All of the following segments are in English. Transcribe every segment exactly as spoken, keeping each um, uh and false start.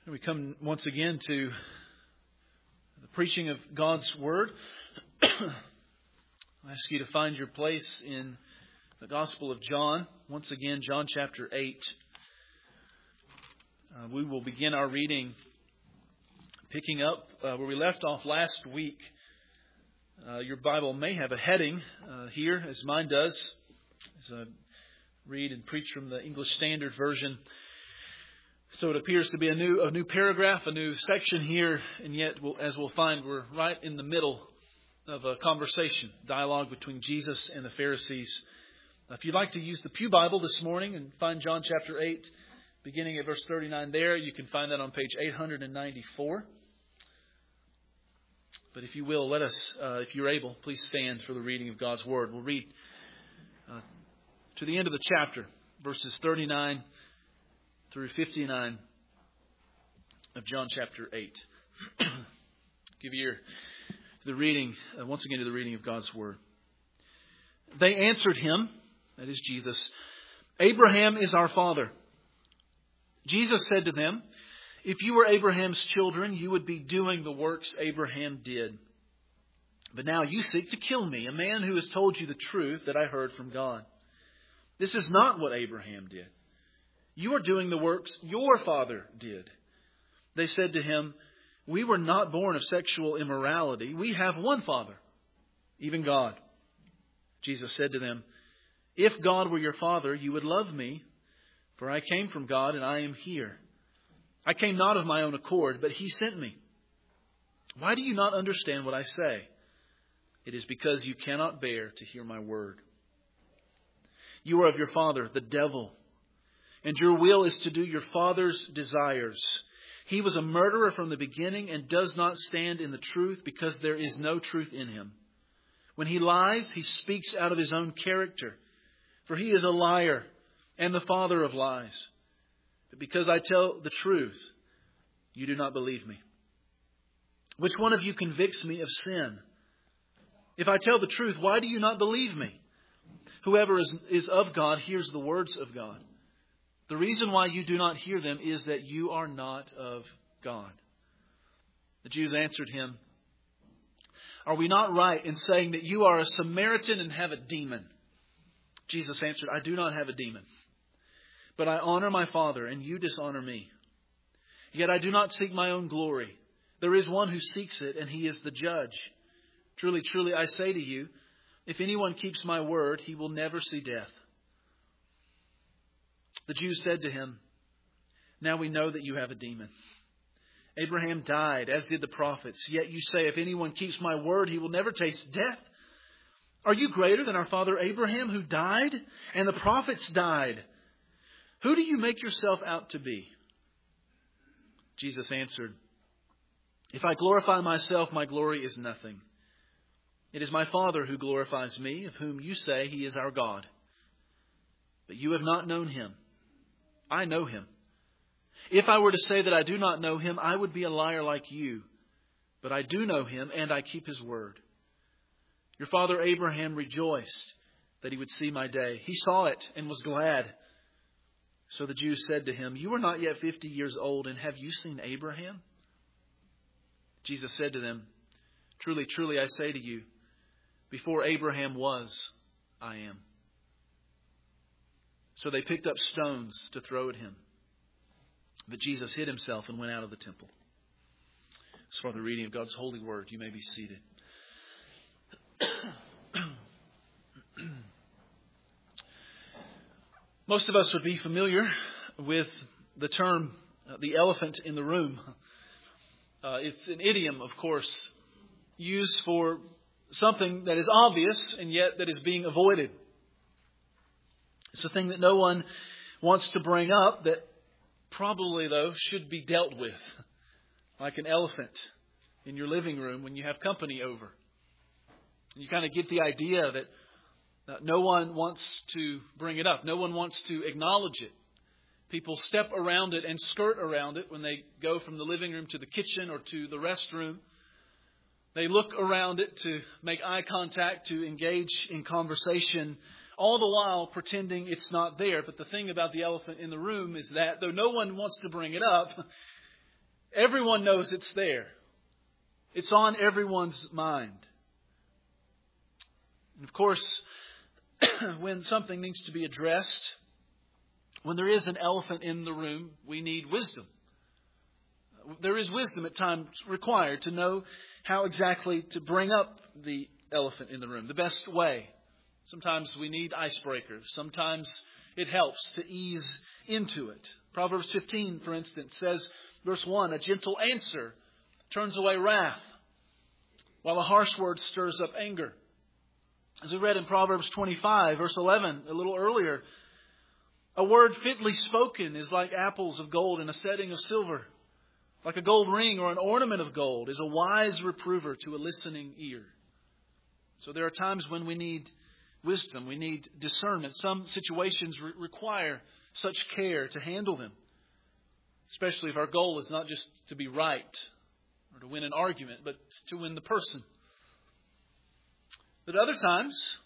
We come once again to the preaching of God's Word. I ask you to find your place in the Gospel of John. Once again, John chapter eight. Uh, we will begin our reading picking up uh, where we left off last week. Uh, your Bible may have a heading uh, here, as mine does, as I read and preach from the English Standard Version. So it appears to be a new a new paragraph, a new section here, and yet, we'll, as we'll find, we're right in the middle of a conversation, dialogue between Jesus and the Pharisees. If you'd like to use the Pew Bible this morning and find John chapter eight, beginning at verse thirty-nine there, you can find that on page eight ninety-four. But if you will, let us, uh, if you're able, please stand for the reading of God's Word. We'll read uh, to the end of the chapter, verses thirty-nine through fifty-nine of John chapter eight. Give ear to the reading, uh, once again to the reading of God's Word. They answered him, that is Jesus, "Abraham is our father." Jesus said to them, "If you were Abraham's children, you would be doing the works Abraham did. But now you seek to kill me, a man who has told you the truth that I heard from God. This is not what Abraham did. You are doing the works your father did." They said to him, "We were not born of sexual immorality. We have one Father, even God." Jesus said to them, "If God were your Father, you would love me, for I came from God and I am here. I came not of my own accord, but He sent me. Why do you not understand what I say? It is because you cannot bear to hear my word. You are of your father, the devil, and your will is to do your father's desires. He was a murderer from the beginning and does not stand in the truth because there is no truth in him. When he lies, he speaks out of his own character, for he is a liar and the father of lies. But because I tell the truth, you do not believe me. Which one of you convicts me of sin? If I tell the truth, why do you not believe me? Whoever is, is of God hears the words of God. The reason why you do not hear them is that you are not of God." The Jews answered him, "Are we not right in saying that you are a Samaritan and have a demon?" Jesus answered, "I do not have a demon, but I honor my Father, and you dishonor me. Yet I do not seek my own glory. There is one who seeks it, and He is the judge. Truly, truly, I say to you, if anyone keeps my word, he will never see death." The Jews said to him, "Now we know that you have a demon. Abraham died, as did the prophets. Yet you say, if anyone keeps my word, he will never taste death. Are you greater than our father Abraham, who died? And the prophets died. Who do you make yourself out to be?" Jesus answered, "If I glorify myself, my glory is nothing. It is my Father who glorifies me, of whom you say He is our God. But you have not known Him. I know Him. If I were to say that I do not know Him, I would be a liar like you. But I do know Him, and I keep His word. Your father Abraham rejoiced that he would see my day. He saw it and was glad." So the Jews said to him, "You are not yet fifty years old, and have you seen Abraham?" Jesus said to them, "Truly, truly, I say to you, before Abraham was, I am." So they picked up stones to throw at him. But Jesus hid himself and went out of the temple. As for the reading of God's holy word, you may be seated. Most of us would be familiar with the term, uh, the elephant in the room. Uh, it's an idiom, of course, used for something that is obvious and yet that is being avoided. It's a thing that no one wants to bring up that probably, though, should be dealt with. Like an elephant in your living room when you have company over. You kind of get the idea that uh, no one wants to bring it up. No one wants to acknowledge it. People step around it and skirt around it when they go from the living room to the kitchen or to the restroom. They look around it to make eye contact, to engage in conversation, all the while pretending it's not there. But the thing about the elephant in the room is that though no one wants to bring it up, Everyone knows it's there. It's on everyone's mind. And of course, when something needs to be addressed, when there is an elephant in the room, we need wisdom. There is wisdom at times required to know how exactly to bring up the elephant in the room, the best way. Sometimes we need icebreakers. Sometimes it helps to ease into it. Proverbs fifteen, for instance, says, verse one, a gentle answer turns away wrath, while a harsh word stirs up anger. As we read in Proverbs twenty-five, verse eleven, a little earlier, a word fitly spoken is like apples of gold in a setting of silver. Like a gold ring or an ornament of gold is a wise reprover to a listening ear. So there are times when we need wisdom, we need discernment. Some situations re- require such care to handle them, especially if our goal is not just to be right or to win an argument, but to win the person. But other times,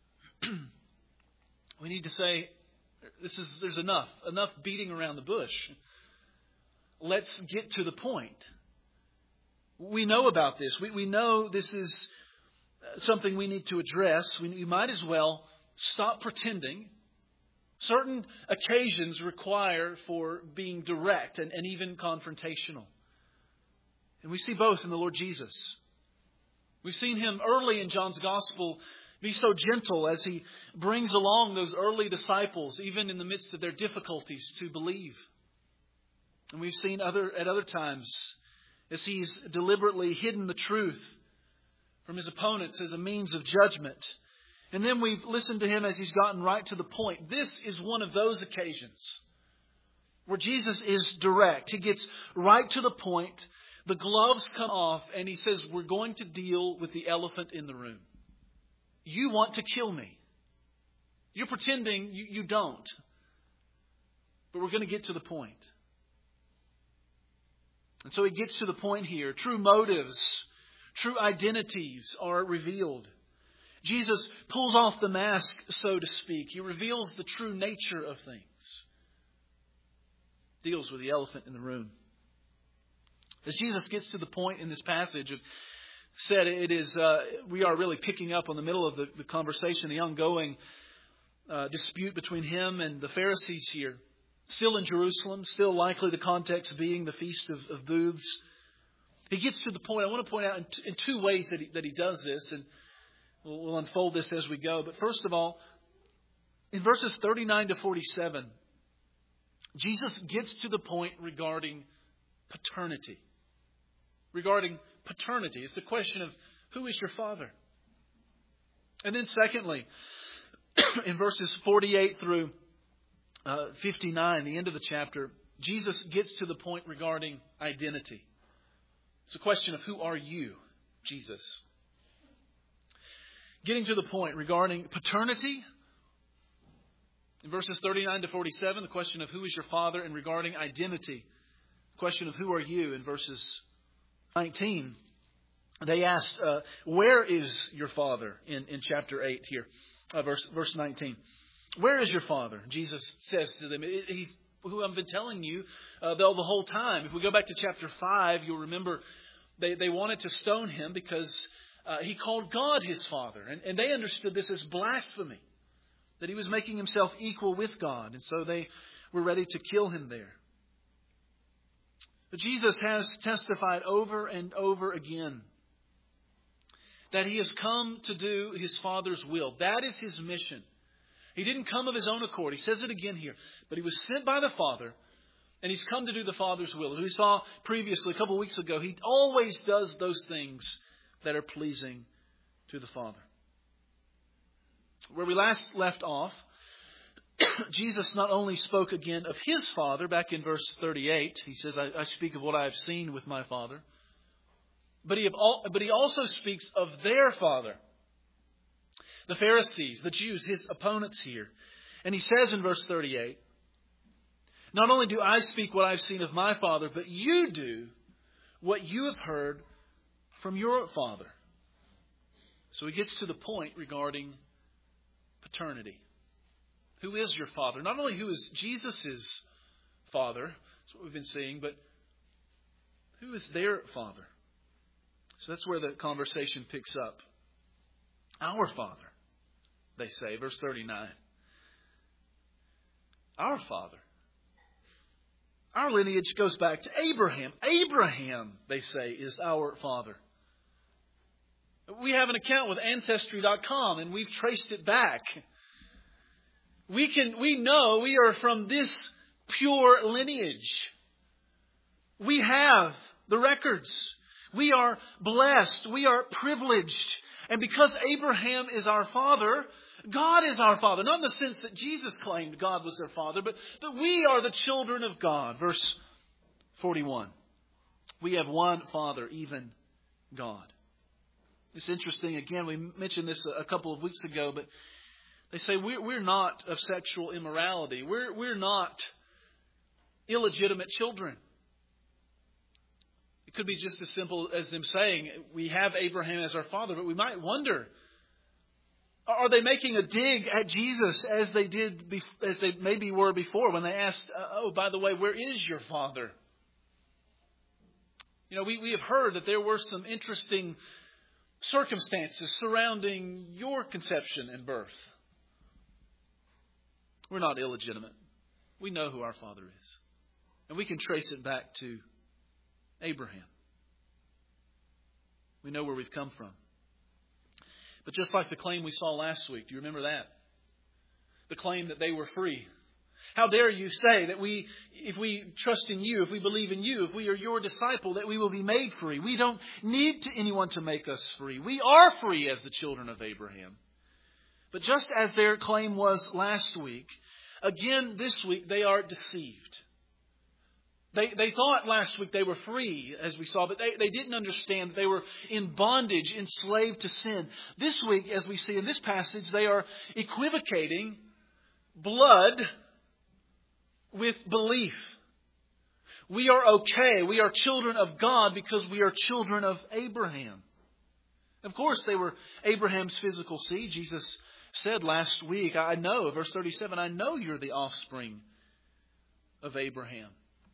we need to say, "This is there's enough, enough beating around the bush. Let's get to the point." We know about this. We we know this is something we need to address. We, we might as well stop pretending. Certain occasions require for being direct and, and even confrontational. And we see both in the Lord Jesus. We've seen Him early in John's Gospel be so gentle as He brings along those early disciples, even in the midst of their difficulties, to believe. And we've seen other at other times as He's deliberately hidden the truth from His opponents as a means of judgment. And then we've listened to Him as He's gotten right to the point. This is one of those occasions where Jesus is direct. He gets right to the point. The gloves come off and He says, we're going to deal with the elephant in the room. You want to kill me. You're pretending you, you don't. But we're going to get to the point. And so He gets to the point here. True motives, true identities are revealed. Jesus pulls off the mask, so to speak. He reveals the true nature of things. Deals with the elephant in the room. As Jesus gets to the point in this passage, of said it is uh, we are really picking up on the middle of the, the conversation, the ongoing uh, dispute between Him and the Pharisees here. Still in Jerusalem, still likely the context being the Feast of, of Booths. He gets to the point, I want to point out in, t- in two ways that he, that he does this, and we'll, we'll unfold this as we go. But first of all, in verses thirty-nine to forty-seven, Jesus gets to the point regarding paternity. Regarding paternity. It's the question of, who is your father? And then secondly, in verses forty-eight through Uh, fifty-nine, the end of the chapter, Jesus gets to the point regarding identity. It's a question of, who are you, Jesus? Getting to the point regarding paternity, in verses thirty-nine to forty-seven, the question of, who is your father? And regarding identity, the question of, who are you? In verses nineteen, they asked, uh, where is your father? In, in chapter eight here, uh, verse, verse nineteen. Where is your father? Jesus says to them, He's who I've been telling you uh, the, the whole time. If we go back to chapter five, you'll remember they, they wanted to stone Him because uh, He called God His Father. And, and they understood this as blasphemy, that He was making Himself equal with God. And so they were ready to kill Him there. But Jesus has testified over and over again that He has come to do His Father's will. That is His mission. He didn't come of His own accord. He says it again here. But He was sent by the Father, and He's come to do the Father's will. As we saw previously, a couple of weeks ago, He always does those things that are pleasing to the Father. Where we last left off, Jesus not only spoke again of His Father, back in verse thirty-eight. He says, I, I speak of what I have seen with my Father. But he, have all, but he also speaks of their Father. The Pharisees, the Jews, His opponents here. And He says in verse thirty-eight, not only do I speak what I've seen of my Father, but you do what you have heard from your father. So He gets to the point regarding paternity. Who is your father? Not only who is Jesus' father, that's what we've been seeing, but Who is their Father? So that's where the conversation picks up. Our Father, they say, verse thirty-nine. Our Father. Our lineage goes back to Abraham. Abraham, they say, is our father. We have an account with Ancestry dot com and we've traced it back. We can, we know we are from this pure lineage. We have the records. We are blessed. We are privileged. And because Abraham is our father, God is our Father. Not in the sense that Jesus claimed God was their Father, but that we are the children of God. Verse forty-one. We have one Father, even God. It's interesting. Again, we mentioned this a couple of weeks ago, but they say we're, we're not of sexual immorality. We're, we're not illegitimate children. It could be just as simple as them saying, we have Abraham as our father, but we might wonder, are they making a dig at Jesus as they did, as they maybe were before when they asked, oh, by the way, where is your father? You know, we, we have heard that there were some interesting circumstances surrounding your conception and birth. We're not illegitimate. We know who our father is. And we can trace it back to Abraham. We know where we've come from. But just like the claim we saw last week, do you remember that? The claim that they were free. How dare you say that we, if we trust in you, if we believe in you, if we are your disciple, that we will be made free. We don't need to, anyone to make us free. We are free as the children of Abraham. But just as their claim was last week, again this week they are deceived. They, they thought last week they were free, as we saw, but they, they didn't understand that they were in bondage, enslaved to sin. This week, as we see in this passage, they are equivocating blood with belief. We are okay. We are children of God because we are children of Abraham. Of course, they were Abraham's physical seed. Jesus said last week, I know, verse thirty-seven, I know you're the offspring of Abraham.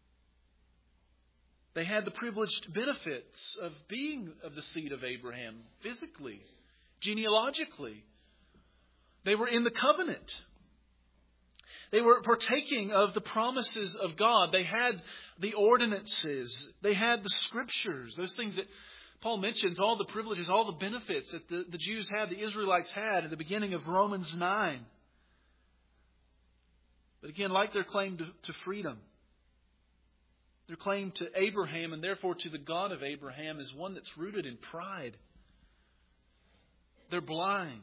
They had the privileged benefits of being of the seed of Abraham, physically, genealogically. They were in the covenant. They were partaking of the promises of God. They had the ordinances. They had the scriptures. Those things that Paul mentions, all the privileges, all the benefits that the, the Jews had, the Israelites had at the beginning of Romans nine. But again, like their claim to, to freedom, their claim to Abraham and therefore to the God of Abraham is one that's rooted in pride. They're blind.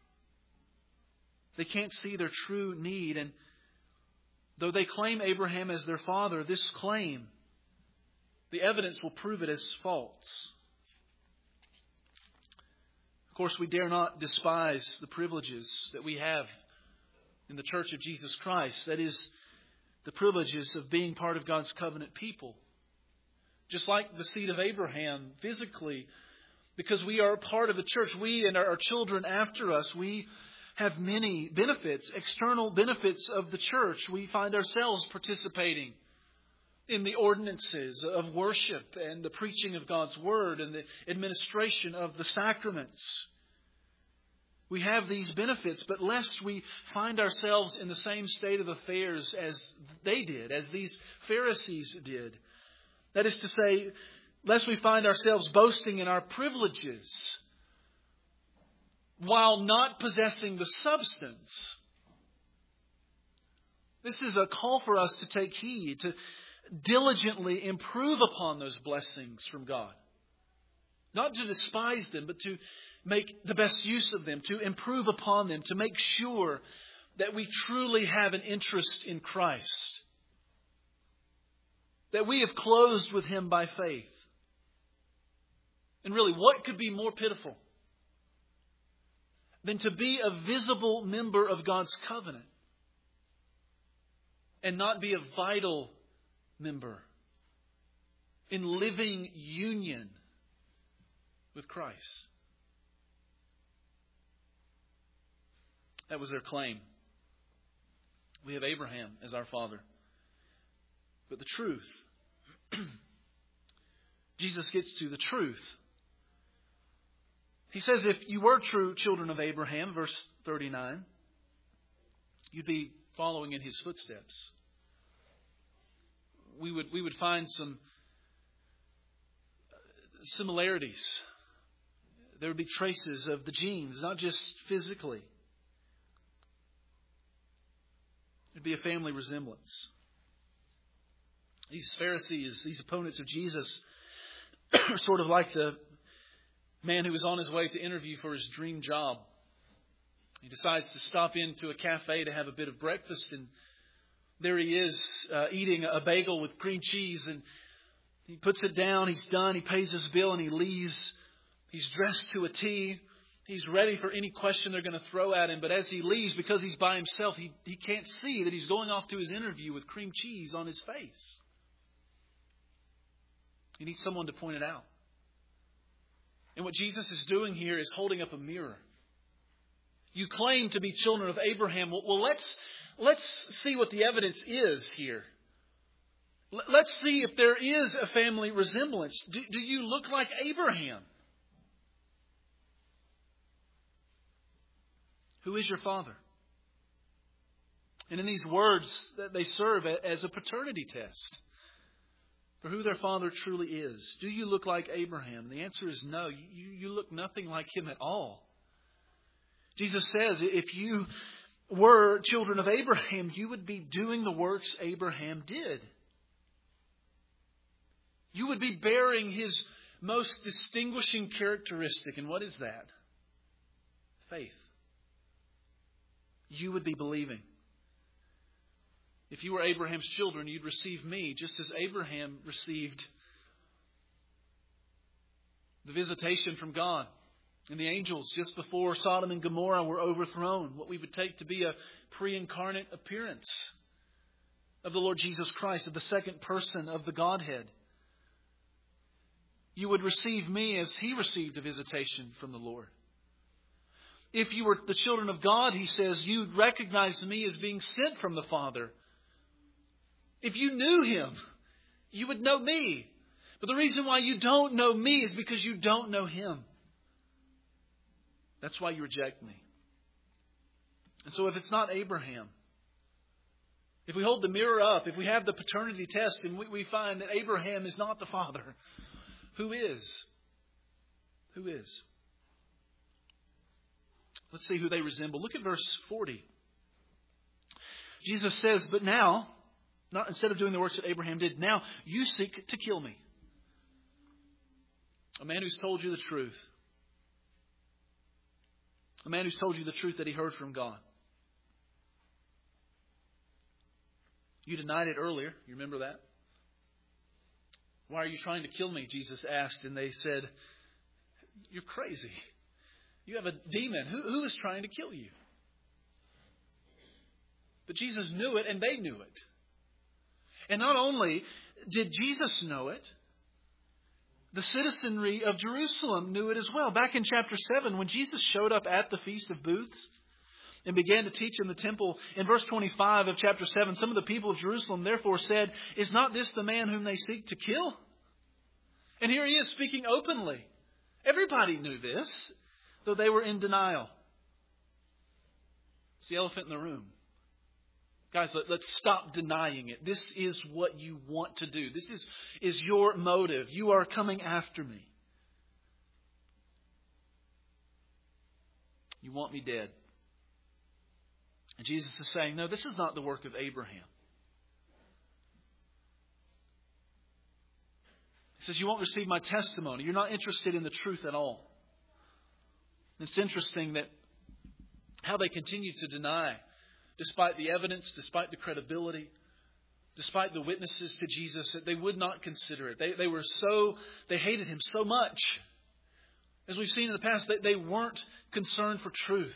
They can't see their true need. And though they claim Abraham as their father, this claim, the evidence will prove it as false. Of course, we dare not despise the privileges that we have in the Church of Jesus Christ. That is, the privileges of being part of God's covenant people. Just like the seed of Abraham physically, because we are a part of the church, we and our children after us, we have many benefits, external benefits of the church. We find ourselves participating in the ordinances of worship and the preaching of God's word and the administration of the sacraments. We have these benefits, but lest we find ourselves in the same state of affairs as they did, as these Pharisees did. That is to say, lest we find ourselves boasting in our privileges while not possessing the substance. This is a call for us to take heed, to diligently improve upon those blessings from God. Not to despise them, but to make the best use of them, to improve upon them, to make sure that we truly have an interest in Christ. That we have closed with Him by faith. And really, what could be more pitiful than to be a visible member of God's covenant and not be a vital member in living union with Christ? That was their claim. We have Abraham as our father. But the truth, Jesus gets to the truth. He says, if you were true children of Abraham, verse thirty-nine, you'd be following in his footsteps. We would, we would find some similarities. There would be traces of the genes, not just physically. There'd be a family resemblance. These Pharisees, these opponents of Jesus, are sort of like the man who was on his way to interview for his dream job. He decides to stop into a cafe to have a bit of breakfast, and there he is uh, eating a bagel with cream cheese, and he puts it down, he's done, he pays his bill, and he leaves. He's dressed to a T. He's ready for any question they're going to throw at him. But as he leaves, because he's by himself, he, he can't see that he's going off to his interview with cream cheese on his face. He needs someone to point it out. And what Jesus is doing here is holding up a mirror. You claim to be children of Abraham. Well, well let's, let's see what the evidence is here. Let's see if there is a family resemblance. Do, do you look like Abraham? Who is your father? And in these words, they serve as a paternity test for who their father truly is. Do you look like Abraham? The answer is no. You, you look nothing like him at all. Jesus says if you were children of Abraham, you would be doing the works Abraham did. You would be bearing his most distinguishing characteristic. And what is that? Faith. You would be believing. If you were Abraham's children, you'd receive me, just as Abraham received the visitation from God and the angels just before Sodom and Gomorrah were overthrown. What we would take to be a pre-incarnate appearance of the Lord Jesus Christ, of the second person of the Godhead. You would receive me as he received a visitation from the Lord. If you were the children of God, he says, you'd recognize me as being sent from the Father. If you knew him, you would know me. But the reason why you don't know me is because you don't know him. That's why you reject me. And so if it's not Abraham, if we hold the mirror up, if we have the paternity test and we, we find that Abraham is not the father, who is? Who is? Let's see who they resemble. Look at verse forty. Jesus says, but now, not instead of doing the works that Abraham did, now you seek to kill me. A man who's told you the truth. A man who's told you the truth that he heard from God. You denied it earlier. You remember that? Why are you trying to kill me? Jesus asked, and they said, you're crazy. You have a demon. Who, who is trying to kill you? But Jesus knew it, and they knew it. And not only did Jesus know it, the citizenry of Jerusalem knew it as well. Back in chapter seven, when Jesus showed up at the Feast of Booths and began to teach in the temple, in verse twenty-five of chapter seven, some of the people of Jerusalem therefore said, is not this the man whom they seek to kill? And here he is speaking openly. Everybody knew this, though they were in denial. It's the elephant in the room. Guys, let, let's stop denying it. This is what you want to do. This is, is your motive. You are coming after me. You want me dead. And Jesus is saying, no, this is not the work of Abraham. He says, you won't receive my testimony. You're not interested in the truth at all. It's interesting that how they continue to deny, despite the evidence, despite the credibility, despite the witnesses to Jesus, that they would not consider it. They, they were so, they hated him so much. As we've seen in the past, they, they weren't concerned for truth.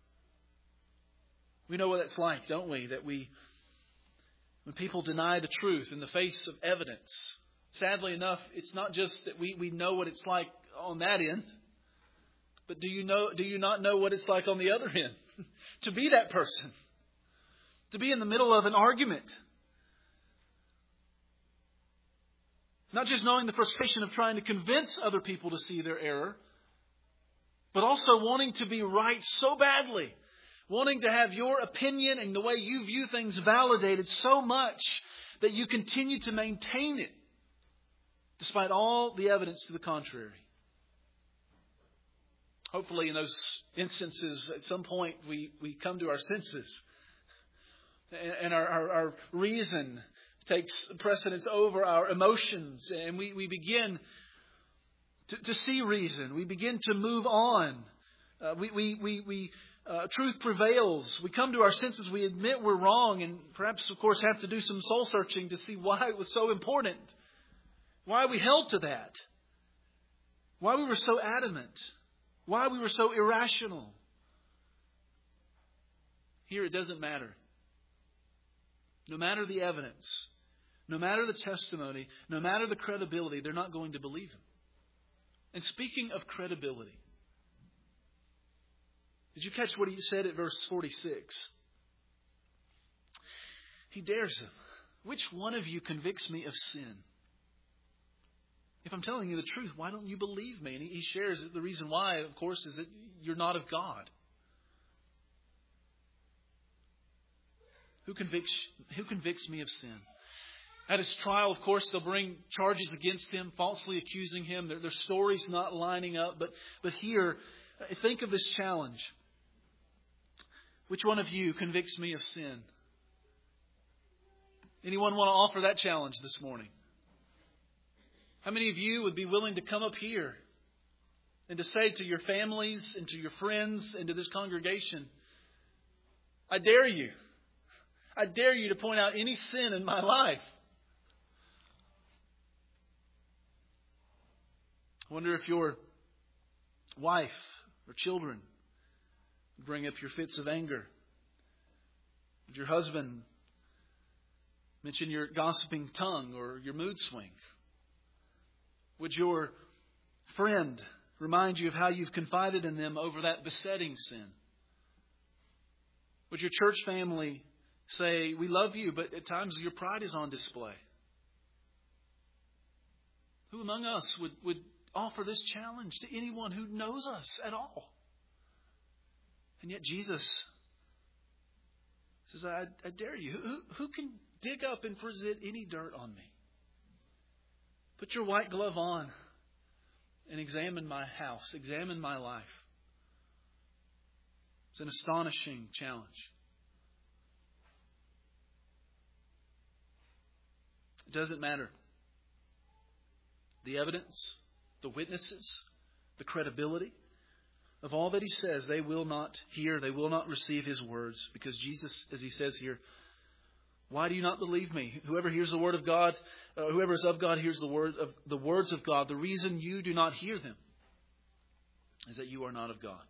We know what that's like, don't we? That we, when people deny the truth in the face of evidence, sadly enough, it's not just that we, we know what it's like on that end, but do you know, do you not know what it's like on the other end? To be that person. To be in the middle of an argument. Not just knowing the frustration of trying to convince other people to see their error, but also wanting to be right so badly. Wanting to have your opinion and the way you view things validated so much that you continue to maintain it despite all the evidence to the contrary. Hopefully in those instances, at some point, we, we come to our senses. And, and our, our, our reason takes precedence over our emotions. And we, we begin to, to see reason. We begin to move on. Uh, we, we, we, we uh, truth prevails. We come to our senses. We admit we're wrong. And perhaps, of course, have to do some soul searching to see why it was so important. Why we held to that. Why we were so adamant. Why we were so irrational. Here it doesn't matter. No matter the evidence, no matter the testimony, no matter the credibility, they're not going to believe him. And speaking of credibility, did you catch what he said at verse forty-six? He dares him. Which one of you convicts me of sin? If I'm telling you the truth, why don't you believe me? And he shares that the reason why, of course, is that you're not of God. Who convicts, who convicts me of sin? At his trial, of course, they'll bring charges against him, falsely accusing him. Their, their story's not lining up. But, but here, think of this challenge. Which one of you convicts me of sin? Anyone want to offer that challenge this morning? How many of you would be willing to come up here and to say to your families and to your friends and to this congregation, I dare you. I dare you to point out any sin in my life. I wonder if your wife or children bring up your fits of anger. Would your husband mention your gossiping tongue or your mood swing? Would your friend remind you of how you've confided in them over that besetting sin? Would your church family say, we love you, but at times your pride is on display? Who among us would, would offer this challenge to anyone who knows us at all? And yet Jesus says, I, I dare you. Who, who can dig up and present any dirt on me? Put your white glove on and examine my house. Examine my life. It's an astonishing challenge. It doesn't matter. The evidence, the witnesses, the credibility of all that he says, they will not hear, they will not receive his words. Because Jesus, as he says here, why do you not believe me? Whoever hears the word of God, uh, whoever is of God hears the word of the words of God. The reason you do not hear them is that you are not of God.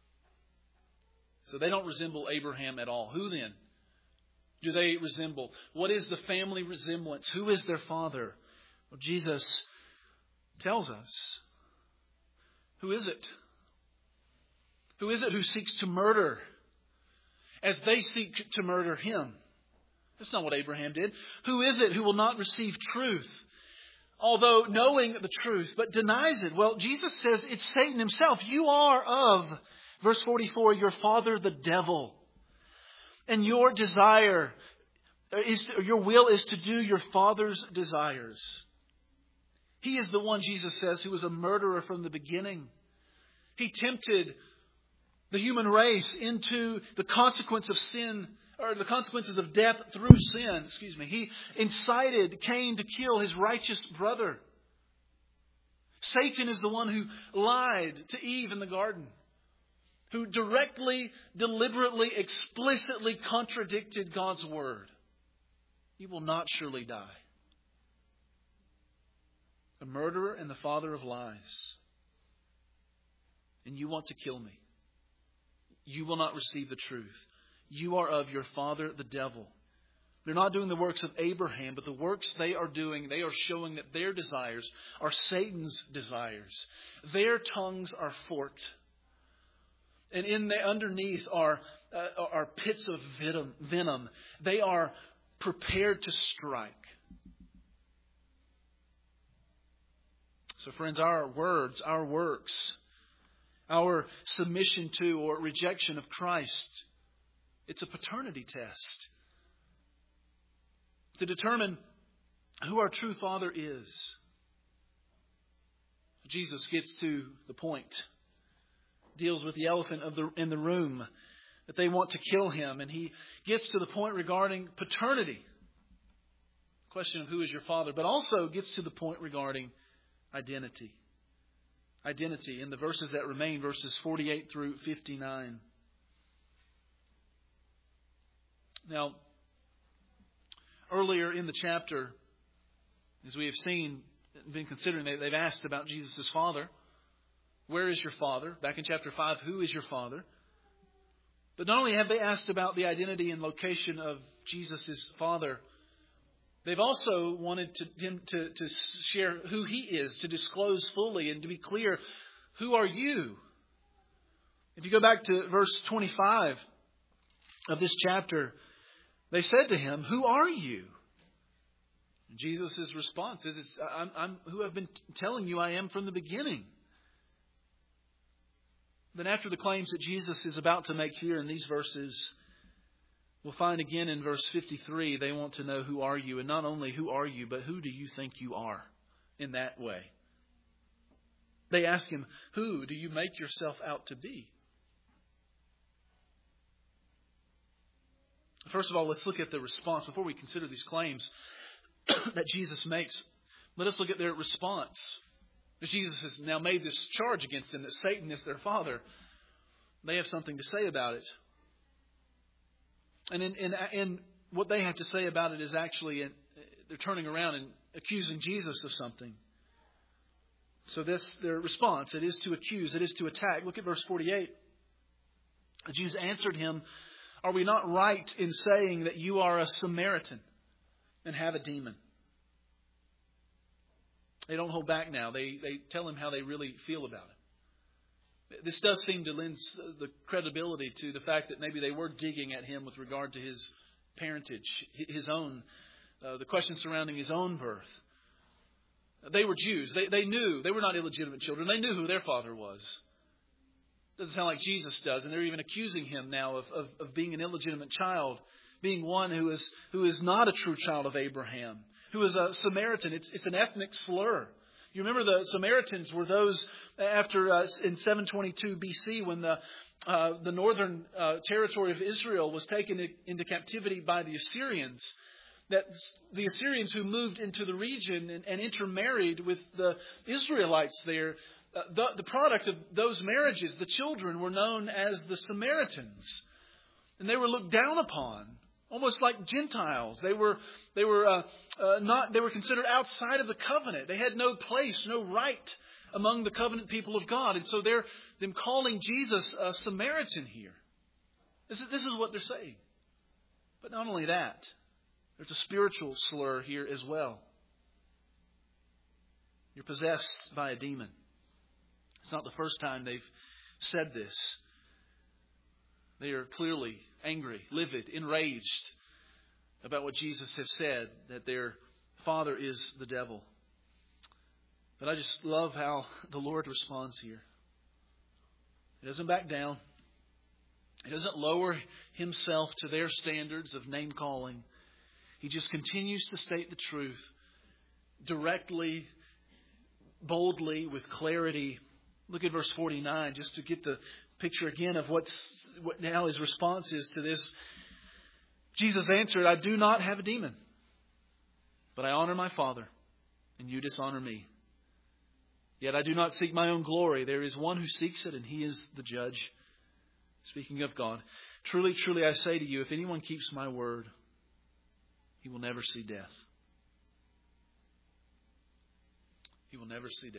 So they don't resemble Abraham at all. Who then do they resemble? What is the family resemblance? Who is their father? Well, Jesus tells us. Who is it? Who is it who seeks to murder as they seek to murder him? That's not what Abraham did. Who is it who will not receive truth, although knowing the truth, but denies it? Well, Jesus says it's Satan himself. You are of, verse forty-four, your father the devil. And your desire is, your will is to do your father's desires. He is the one, Jesus says, who was a murderer from the beginning. He tempted the human race into the consequence of sin, or the consequences of death through sin. Excuse me. He incited Cain to kill his righteous brother. Satan is the one who lied to Eve in the garden, who directly, deliberately, explicitly contradicted God's word. You will not surely die. A murderer and the father of lies. And you want to kill me. You will not receive the truth. You are of your father, the devil. They're not doing the works of Abraham, but the works they are doing, they are showing that their desires are Satan's desires. Their tongues are forked. And in the underneath are, uh, are pits of venom, venom. They are prepared to strike. So friends, our words, our works, our submission to or rejection of Christ, it's a paternity test to determine who our true Father is. Jesus gets to the point, deals with the elephant of the, in the room, that they want to kill him. And he gets to the point regarding paternity, question of who is your father, but also gets to the point regarding identity. Identity in the verses that remain, verses forty-eight through fifty-nine. Now, earlier in the chapter, as we have seen, been considering, they've asked about Jesus' father. Where is your father? Back in chapter five, who is your father? But not only have they asked about the identity and location of Jesus' father, they've also wanted to, him to, to share who he is, to disclose fully and to be clear, who are you? If you go back to verse twenty-five of this chapter, they said to him, who are you? And Jesus' response is, it's, I'm, I'm who I've been telling you I am from the beginning. Then after the claims that Jesus is about to make here in these verses, we'll find again in verse fifty-three, they want to know who are you? And not only who are you, but who do you think you are in that way? They ask him, who do you make yourself out to be? First of all, let's look at the response. Before we consider these claims that Jesus makes, let us look at their response. As Jesus has now made this charge against them that Satan is their father, they have something to say about it. And in, in, in what they have to say about it is actually, in, they're turning around and accusing Jesus of something. So that's their response. It is to accuse. It is to attack. Look at verse forty-eight. The Jews answered him, are we not right in saying that you are a Samaritan and have a demon? They don't hold back now. They they tell him how they really feel about it. This does seem to lend the credibility to the fact that maybe they were digging at him with regard to his parentage, his own, uh, the questions surrounding his own birth. They were Jews. They they knew they were not illegitimate children. They knew who their father was. Doesn't sound like Jesus does, and they're even accusing him now of, of, of being an illegitimate child, being one who is who is not a true child of Abraham, who is a Samaritan. It's, it's an ethnic slur. You remember the Samaritans were those after uh, in seven twenty-two B C when the uh, the northern uh, territory of Israel was taken into captivity by the Assyrians. That the Assyrians who moved into the region and, and intermarried with the Israelites there, uh, the, the product of those marriages, the children were known as the Samaritans, and they were looked down upon. Almost like Gentiles, they were they were uh, uh, not they were considered outside of the covenant. They had no place, no right among the covenant people of God, and so they're them calling Jesus a Samaritan here. This is this is what they're saying. But not only that, there's a spiritual slur here as well. You're possessed by a demon. It's not the first time they've said this. They are clearly angry, livid, enraged about what Jesus has said, that their father is the devil. But I just love how the Lord responds here. He doesn't back down. He doesn't lower himself to their standards of name calling. He just continues to state the truth directly, boldly, with clarity. Look at verse forty-nine, just to get the picture again of what's what now his response is to this. Jesus answered, I do not have a demon, but I honor my Father, and you dishonor me. Yet I do not seek my own glory. There is one who seeks it, and he is the judge. Speaking of God, truly, truly I say to you, if anyone keeps my word, he will never see death. He will never see death.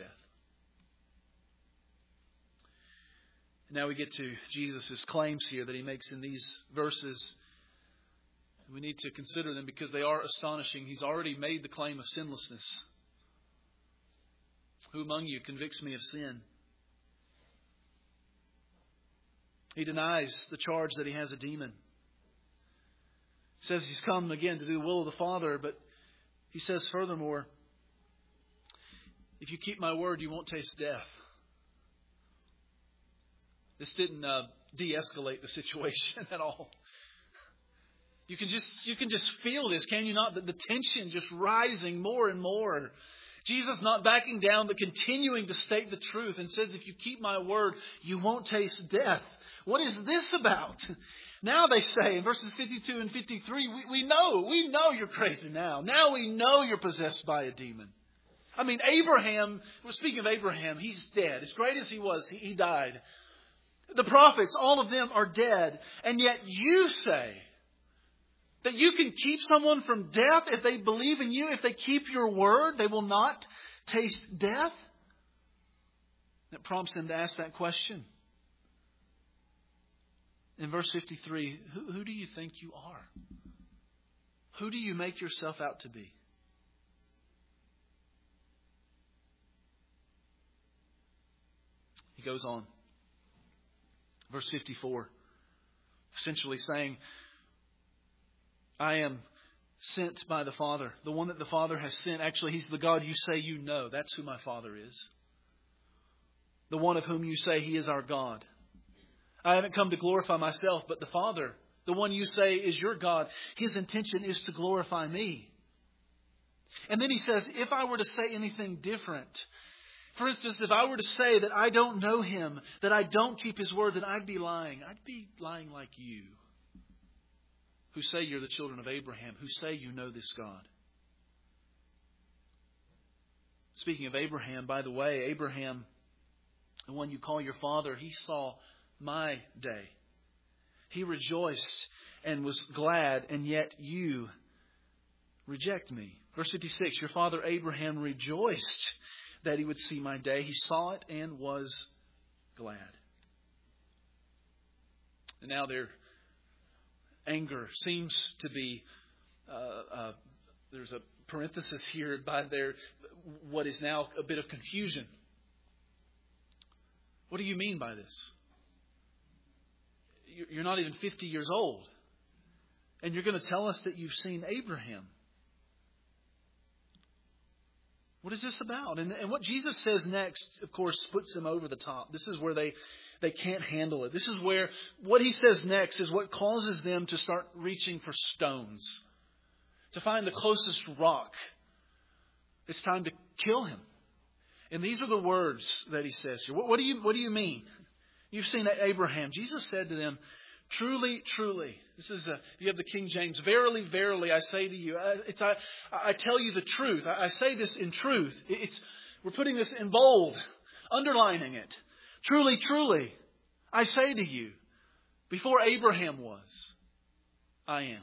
Now we get to Jesus' claims here that he makes in these verses. We need to consider them because they are astonishing. He's already made the claim of sinlessness. Who among you convicts me of sin? He denies the charge that he has a demon. He says he's come again to do the will of the Father, but he says furthermore, if you keep my word, you won't taste death. This didn't uh, de-escalate the situation at all. You can just you can just feel this, can you not? The, the tension just rising more and more. Jesus not backing down, but continuing to state the truth and says, if you keep my word, you won't taste death. What is this about? Now they say in verses fifty-two and fifty-three, we, we know, we know you're crazy now. Now we know you're possessed by a demon. I mean, Abraham, we're speaking of Abraham, he's dead. As great as he was, he, he died. The prophets, all of them are dead. And yet you say that you can keep someone from death if they believe in you, if they keep your word, they will not taste death? That prompts him to ask that question. In verse fifty-three, who, who do you think you are? Who do you make yourself out to be? He goes on. Verse fifty-four, essentially saying, I am sent by the Father. The one that the Father has sent. Actually, He's the God you say you know. That's who my Father is. The one of whom you say He is our God. I haven't come to glorify myself, but the Father, the one you say is your God, His intention is to glorify me. And then He says, if I were to say anything different, for instance, if I were to say that I don't know Him, that I don't keep His word, then I'd be lying. I'd be lying like you, who say you're the children of Abraham, who say you know this God. Speaking of Abraham, by the way, Abraham, the one you call your father, he saw my day. He rejoiced and was glad, and yet you reject me. Verse fifty-six, your father Abraham rejoiced that he would see my day. He saw it and was glad. And now their anger seems to be, uh, uh, there's a parenthesis here by their, what is now a bit of confusion. What do you mean by this? You're not even fifty years old. And you're going to tell us that you've seen Abraham. What is this about? And, and what Jesus says next, of course, puts them over the top. This is where they, they can't handle it. This is where what He says next is what causes them to start reaching for stones. To find the closest rock. It's time to kill Him. And these are the words that He says here. What, what do you, what do you mean? You've seen that Abraham. Jesus said to them, truly, truly. This is, a, you have the King James. Verily, verily, I say to you. I, it's, I, I tell you the truth. I, I say this in truth. It's, we're putting this in bold, underlining it. Truly, truly, I say to you, before Abraham was, I am.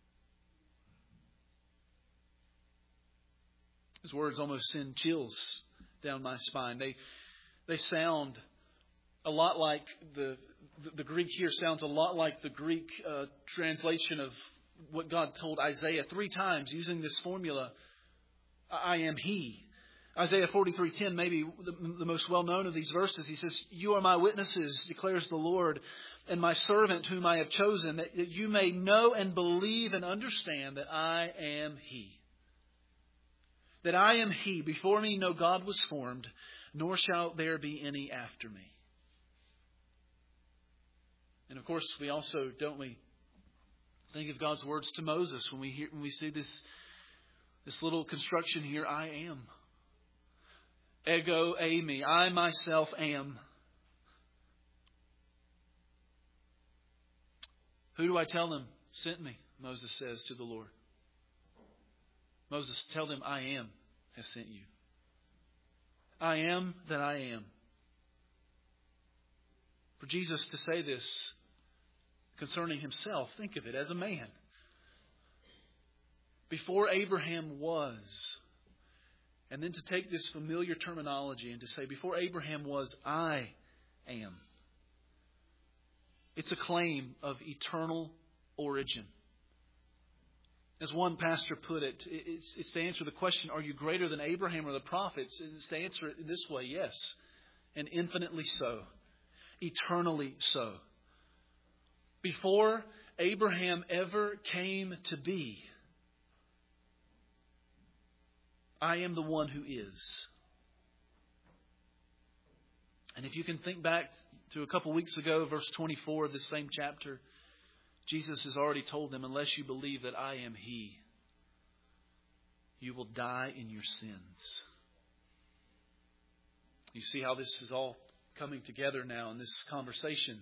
These words almost send chills down my spine. They, they sound a lot like the, the, the Greek here sounds a lot like the Greek uh, translation of what God told Isaiah three times using this formula, I am He. Isaiah forty-three ten, maybe the, the most well-known of these verses. He says, you are my witnesses, declares the Lord, and my servant whom I have chosen, that you may know and believe and understand that I am He. That I am He. Before me no God was formed, nor shall there be any after me. And of course, we also, don't we, think of God's words to Moses when we hear, when we see this, this little construction here, I am. Ego eimi, I myself am. Who do I tell them sent me? Moses says to the Lord. Moses, tell them I am has sent you. I am that I am. For Jesus to say this concerning Himself, think of it as a man. Before Abraham was, and then to take this familiar terminology and to say, before Abraham was, I am. It's a claim of eternal origin. As one pastor put it, it's, it's to answer the question, are you greater than Abraham or the prophets? It's to answer it this way, yes, and infinitely so. Eternally so. Before Abraham ever came to be, I am the one who is. And if you can think back to a couple weeks ago, verse twenty-four of this same chapter, Jesus has already told them, unless you believe that I am He, you will die in your sins. You see how this is all coming together now in this conversation.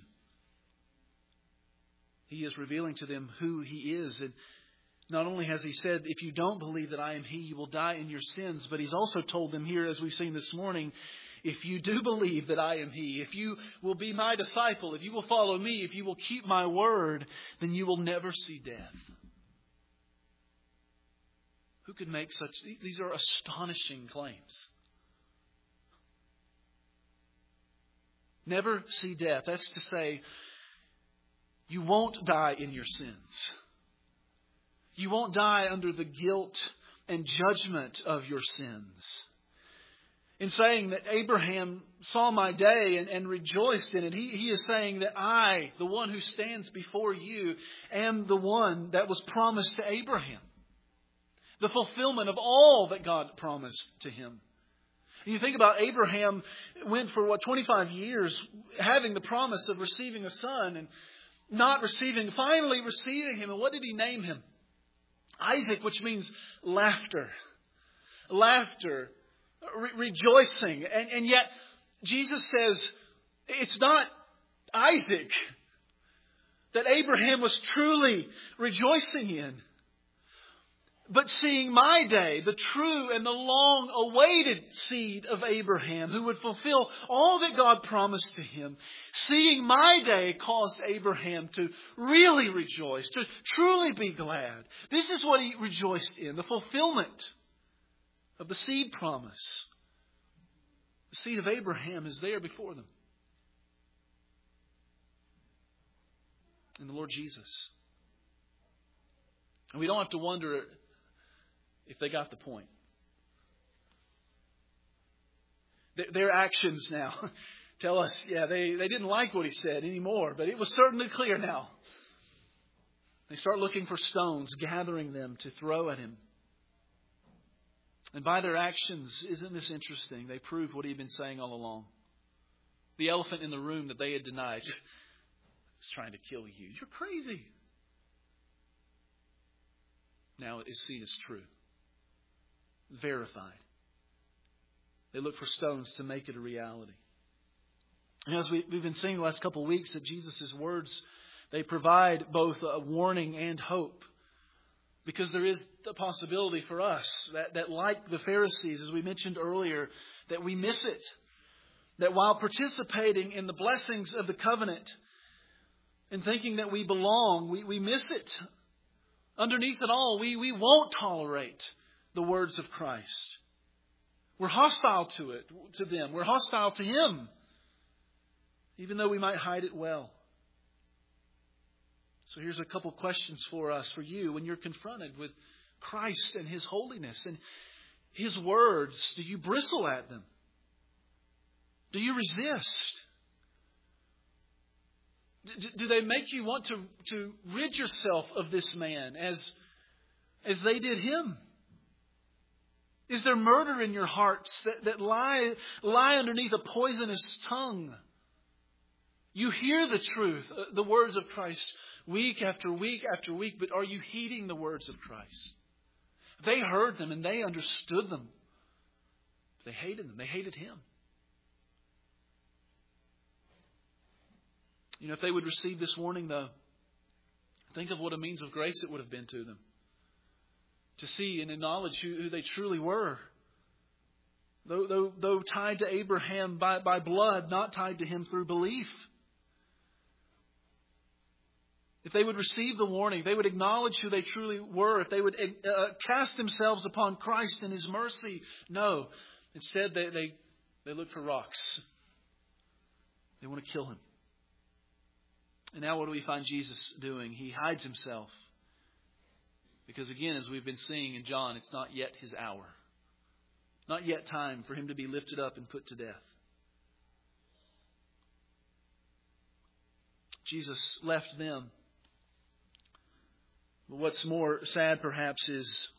He is revealing to them who He is. And not only has He said, if you don't believe that I am He, you will die in your sins. But He's also told them here, as we've seen this morning, if you do believe that I am He, if you will be my disciple, if you will follow me, if you will keep my word, then you will never see death. Who could make such... These are astonishing claims. Never see death. That's to say, you won't die in your sins. You won't die under the guilt and judgment of your sins. In saying that Abraham saw my day and, and rejoiced in it, he, he is saying that I, the one who stands before you, am the one that was promised to Abraham. The fulfillment of all that God promised to him. You think about Abraham went for what, twenty-five years having the promise of receiving a son and not receiving, finally receiving him. And what did he name him? Isaac, which means laughter. Laughter. Re- rejoicing. And, and yet Jesus says it's not Isaac that Abraham was truly rejoicing in, but seeing my day, the true and the long-awaited seed of Abraham, who would fulfill all that God promised to him. Seeing my day caused Abraham to really rejoice, to truly be glad. This is what he rejoiced in, the fulfillment of the seed promise. The seed of Abraham is there before them. In the Lord Jesus. And we don't have to wonder if they got the point. Their actions now tell us, yeah, they, they didn't like what he said anymore, but it was certainly clear now. They start looking for stones, gathering them to throw at him. And by their actions, isn't this interesting? They prove what he had been saying all along. The elephant in the room that they had denied was trying to kill you. You're crazy. Now is seen as true. Verified. They look for stones to make it a reality. And as we, we've been seeing the last couple of weeks, that Jesus' words, they provide both a warning and hope. Because there is the possibility for us that, that like the Pharisees, as we mentioned earlier, that we miss it. That while participating in the blessings of the covenant and thinking that we belong, we, we miss it. Underneath it all, we, we won't tolerate the words of Christ. We're hostile to it, to them. We're hostile to Him, even though we might hide it well. So here's a couple questions for us, for you, when you're confronted with Christ and His holiness and His words. Do you bristle at them? Do you resist? Do they make you want to, to rid yourself of this man as, as they did him? Is there murder in your hearts that, that lie, lie underneath a poisonous tongue? You hear the truth, the words of Christ, week after week after week, but are you heeding the words of Christ? They heard them and they understood them. They hated them. They hated Him. You know, if they would receive this warning, though, think of what a means of grace it would have been to them. To see and acknowledge who, who they truly were. Though, though, though tied to Abraham by, by blood, not tied to him through belief. If they would receive the warning, they would acknowledge who they truly were. If they would uh, cast themselves upon Christ and His mercy. No. Instead, they, they, they look for rocks. They want to kill Him. And now what do we find Jesus doing? He hides Himself. Because again, as we've been seeing in John, it's not yet His hour. Not yet time for Him to be lifted up and put to death. Jesus left them. But what's more sad perhaps is,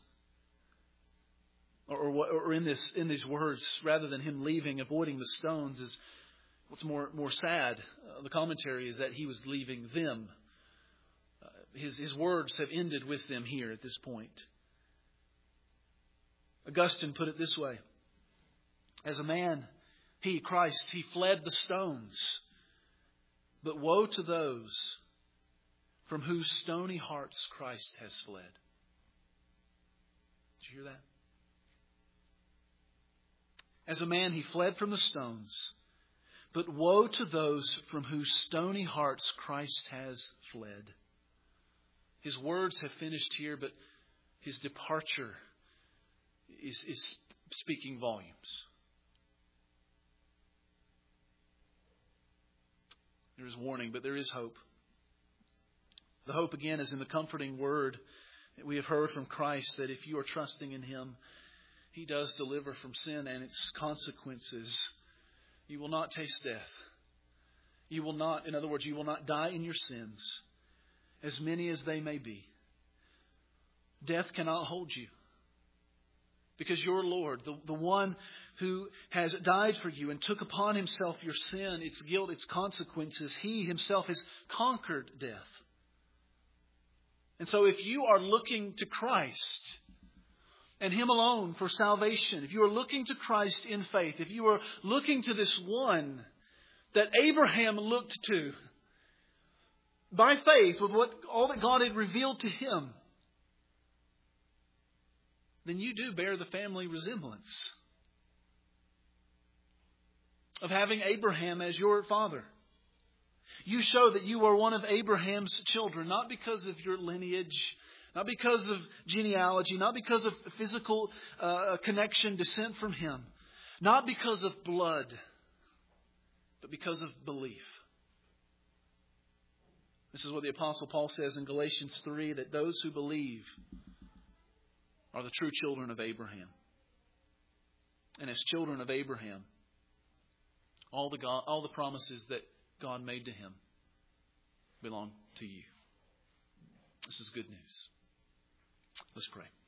or, or, or in this in these words, rather than Him leaving, avoiding the stones, is What's more more sad, uh, the commentary is that he was leaving them. Uh, his, his words have ended with them here at this point. Augustine put it this way. As a man, he, Christ, he fled the stones. But woe to those from whose stony hearts Christ has fled. Did you hear that? As a man, he fled from the stones. But woe to those from whose stony hearts Christ has fled. His words have finished here, but his departure is, is speaking volumes. There is warning, but there is hope. The hope, again, is in the comforting word that we have heard from Christ, that if you are trusting in Him, He does deliver from sin and its consequences. You will not taste death. You will not, in other words, you will not die in your sins, as many as they may be. Death cannot hold you. Because your Lord, the, the one who has died for you and took upon Himself your sin, its guilt, its consequences, He Himself has conquered death. And so if you are looking to Christ and Him alone for salvation, if you are looking to Christ in faith, if you are looking to this one that Abraham looked to by faith with what all that God had revealed to him, then you do bear the family resemblance of having Abraham as your father. You show that you are one of Abraham's children, not because of your lineage, not because of genealogy, not because of physical uh, connection, descent from him, not because of blood, but because of belief. This is what the Apostle Paul says in Galatians three, that those who believe are the true children of Abraham. And as children of Abraham, all the God, all the promises that God made to him belong to you. This is good news. Let's pray.